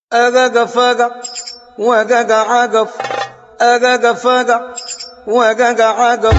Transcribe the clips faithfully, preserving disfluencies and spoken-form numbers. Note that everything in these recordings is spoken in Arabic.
أقق فقق وقق عقف أقق فقق وقق عقف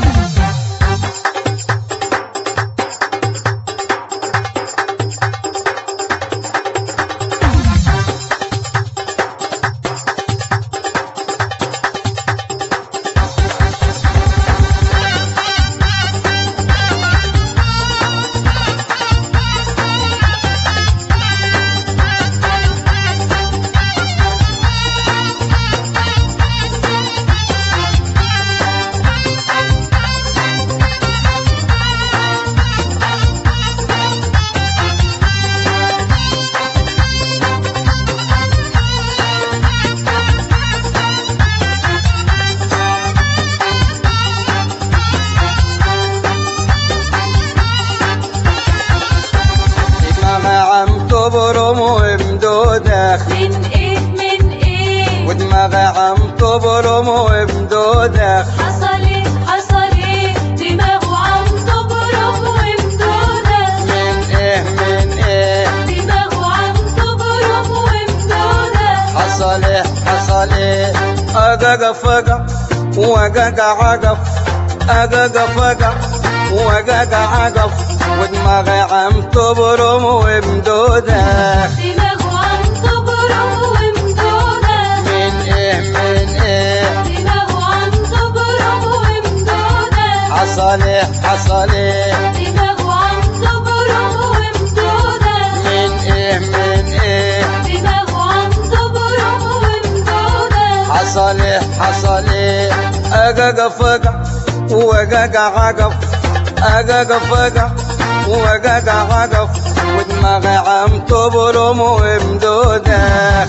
تبرم ومدودخ من ايه من ايه ودماغي عم تبرم ومدودخ حصل ايه حصل ايه دماغه عم تبرم ومدودخ من ايه من ايه دماغه عم تبرم ومدودخ حصل ايه حصل ايه أقق فقق وقق عقف أقق فقق وقق عقف ودماغي عم تبرم ومدودخ دماغه عم تبرم ومدودخ من ايه من ايه دماغه عم تبرم ومدودخ حصل ايه حصل ايه دماغه عم تبرم ومدودخ من ايه من ايه دماغه عم تبرم ومدودخ حصل ايه حصل ايه أقق فقع وقق عقف أقق فقع وقق عقف ودماغي عم تبرم ومدودخ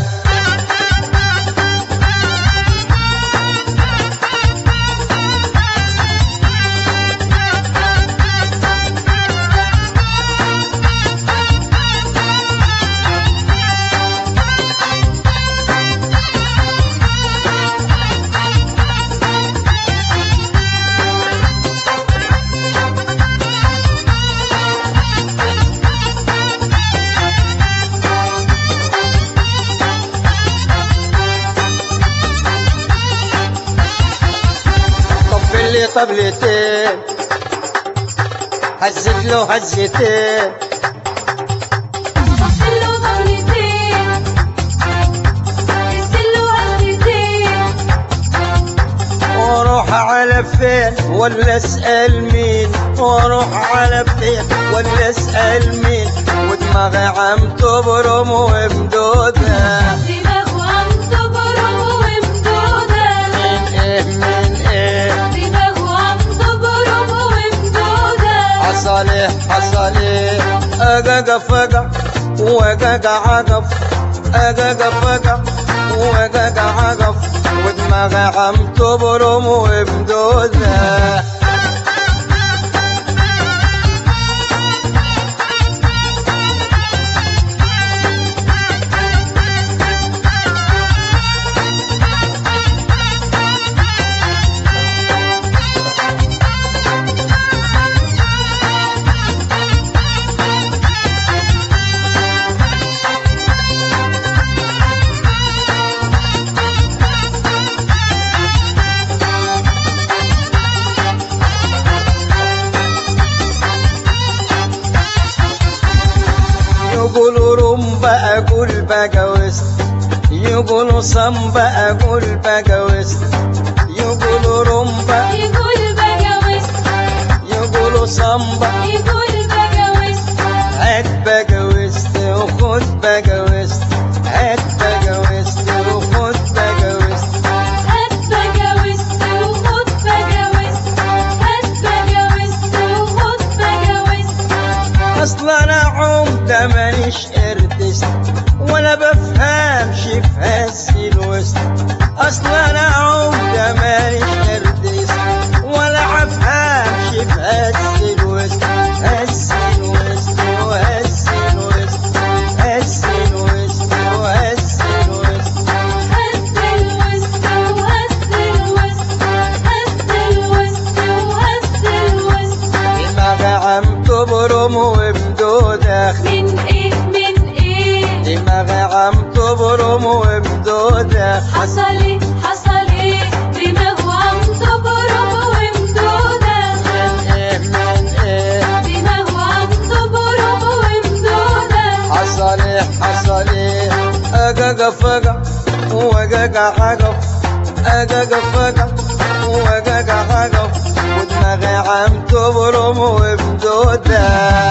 طبلتين هزت له هزتين طفل له طبلتين هزت له هزتين واروح على فين ولا اسال مين واروح على فين ولا اسال مين ودماغي عم تبرم ومدودخ دماغه عم تبرم ومدودخ من ايه من ايه دماغه عم تبرم ومدودخ حصل ايه حصل ايه أقق فقع وقق عقف أقق فقع وقق عقف ودماغي عم تبرم ومدودخ يقولوا رمبة أقول بقى وسط يقولوا صنبة أقول بقى وسط يقولوا رمبة يقول بقى وسط يقولوا صنبة يقول بقى وسط هات بقى وسط وخد بقى وسط هات بقى وسط وخد بقى وسط هات بقى وسط وخد بقى وسط هات بقى وسط وخد بقى وسط أصلا أنا عمدة مانيش قردست ولا بفهمش في هز الوسط أصلا أنا عمدة مانيش قردست ولا بفهمش في هز الوسط هز الوسط وهز الوسط هز الوسط وهز الوسط هز الوسط وهز الوسط هز الوسط وهز الوسط دماغي عم تبرم ومدودخ من ايه من ايه دماغي عم تبرم تبرم ومدودة. حصلي حصلي دماغه عم تبرم ومدودة. من ايه من ايه دماغه عم تبرم ومدودة. حصلي حصلي أجاجا فجا وجاجا حجف أجاجا فجا وجاجا حجف ودماغي عم تبرم ومدودة.